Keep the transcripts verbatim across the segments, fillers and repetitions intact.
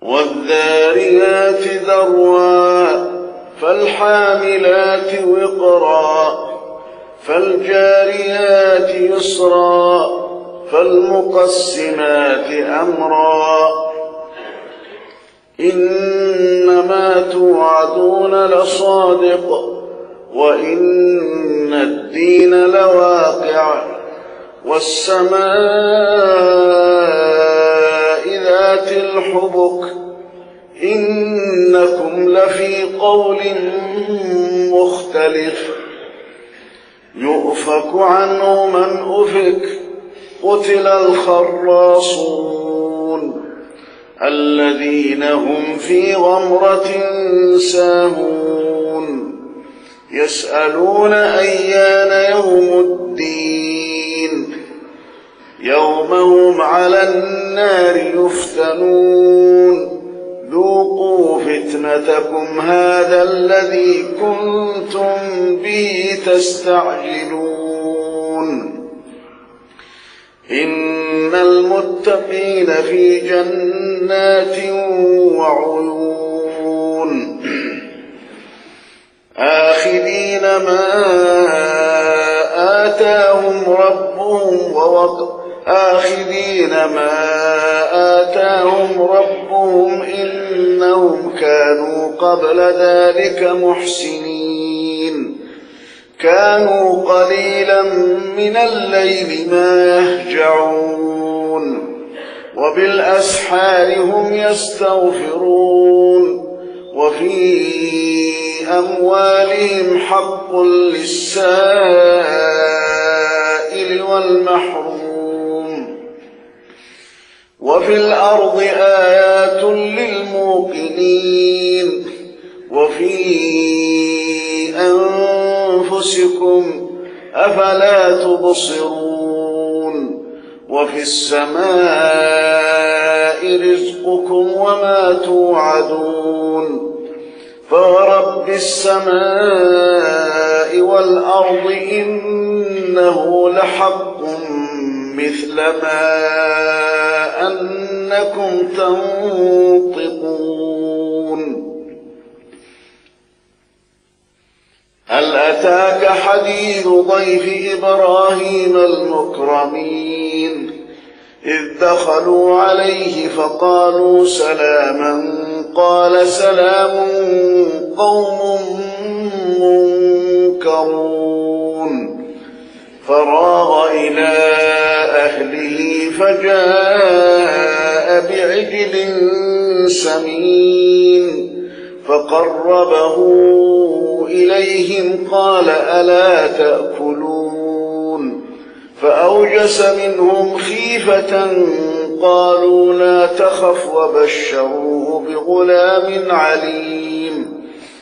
والذاريات ذروا فالحاملات وقرا فالجاريات يسرا فالمقسمات أمرا إنما توعدون لصادق وإن الدين لواقع والسماء ذات الحبك إنكم لفي قول مختلف يؤفك عنه من أفك قتل الخراصون الذين هم في غمرة ساهون يسألون أيان يوم الدين يوم هم على النار يفتنون ذوقوا فتنتكم هذا الذي كنتم به تستعجلون إن المتقين في جنات وعيون آخذين ما آتاهم ربهم ووق آخذين ما آتاهم ربهم إنهم كانوا قبل ذلك محسنين كانوا قليلا من الليل ما يهجعون وبالأسحار هم يستغفرون وفي أموالهم حق للسائل والمحروم وفي الأرض آيات للموقنين وفي أنفسكم أفلا تبصرون وفي السماء رزقكم وما توعدون فورب السماء والأرض إنه لحق مثل ما أنكم تنطقون هل أتاك حديث ضيف إبراهيم المكرمين إذ دخلوا عليه فقالوا سلاما قال سلام قوم منكرون فراغ إلى أهله فجاء بعجل سمين فقربه إليهم قال ألا تأكلون فأوجس منهم خيفة قالوا لا تخف وبشروه بغلام عليم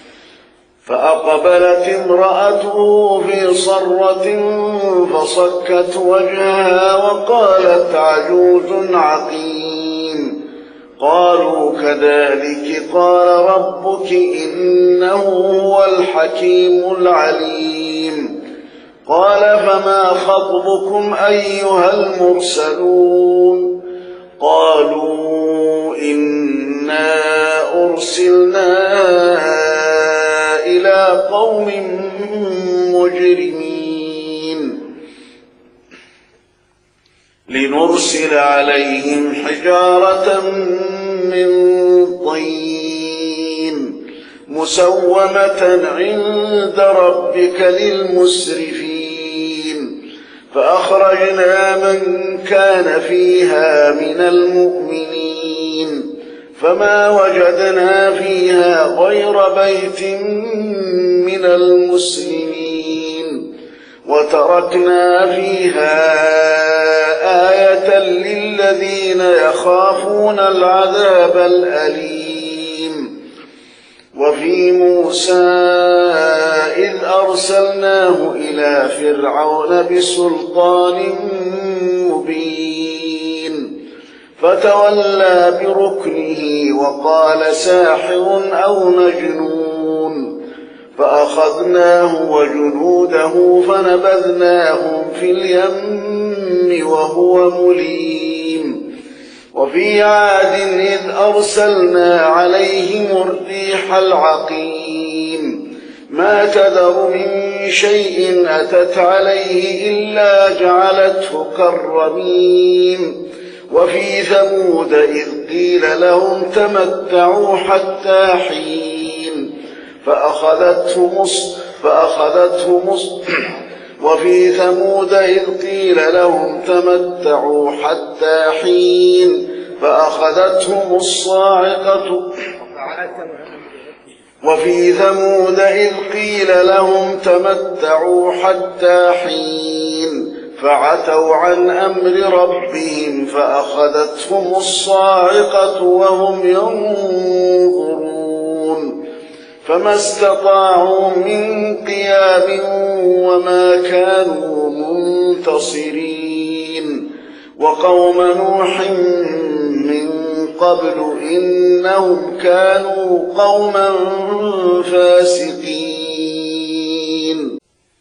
فأقبلت امرأته في صرة فصكت وجهها وقالت عجوز عقيم قالوا كذلك قال ربك إنه هو الحكيم العليم قال فما خطبكم أيها المرسلون قالوا إنا أرسلنا إلى قوم مجرمين لنرسل عليهم حجارة من طين مسومة عند ربك للمسرفين فأخرجنا من كان فيها من المؤمنين فما وجدنا فيها غير بيت من المسلمين وتركنا فيها آية للذين يخافون العذاب الأليم وفي موسى إذ أرسلناه إلى فرعون بسلطان مبين فتولى بركنه وقال ساحر أو مجنون فأخذناه وجنوده فنبذناهم في اليم وهو مليم وفي عاد إذ أرسلنا عليهم الريح العقيم ما تذر من شيء أتت عليه إلا جعلته كالرميم وفي ثمود إذ قيل لهم تمتعوا حتى حين فأخذتهم مص فأخذتهم مص وفي ثمود إذ قيل لهم تمتعوا حتى حين فأخذتهم الصاعقة وفي ثمود إذ قيل لهم تمتعوا حتى حين فعتوا عن أمر ربهم فأخذتهم الصاعقة وهم ينظرون فما استطاعوا من قيام وما كانوا منتصرين وقوم نوح من قبل إنهم كانوا قوما فاسقين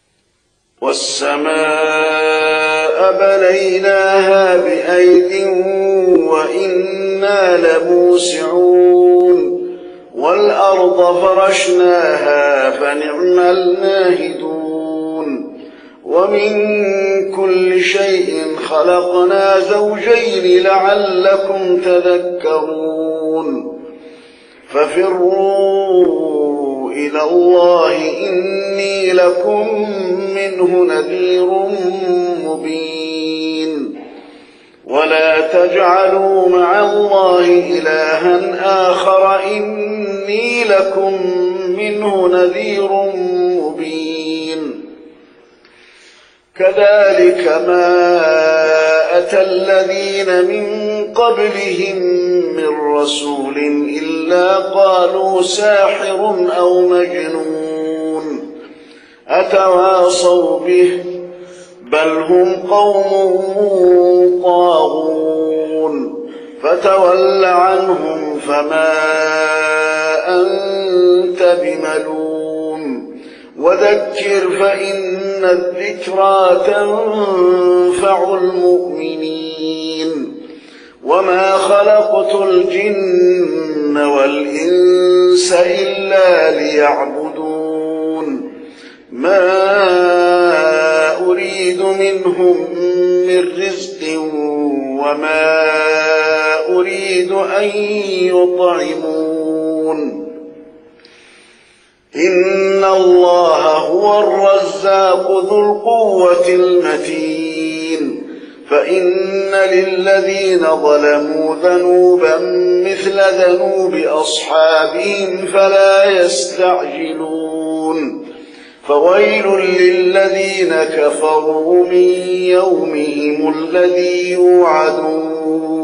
والسماء بنيناها بأيد وإنا لموسعون والأرض فرشناها فنعم الماهدون ومن كل شيء خلقنا زوجين لعلكم تذكرون ففروا إلى الله إني لكم منه نذير مبين ولا تجعلوا مع الله إلها آخر إني لكم منه نذير مبين كذلك ما أتى الذين من قبلهم من رسول إلا قالوا ساحر أو مجنون أتواصوا به بل هم قوم طاغون فتول عنهم فما أنت بملوم وذكر فإن الذكرى تنفع المؤمنين وما خلقت الجن والإنس إلا ليعبدون ما أريد منهم من رزق وما أريد أن يطعمون إن الله هو الرزاق ذو القوة المتين فإن للذين ظلموا ذنوبا مثل ذنوب أصحابهم فلا يستعجلون فويل للذين كفروا من يومهم الذي يوعدون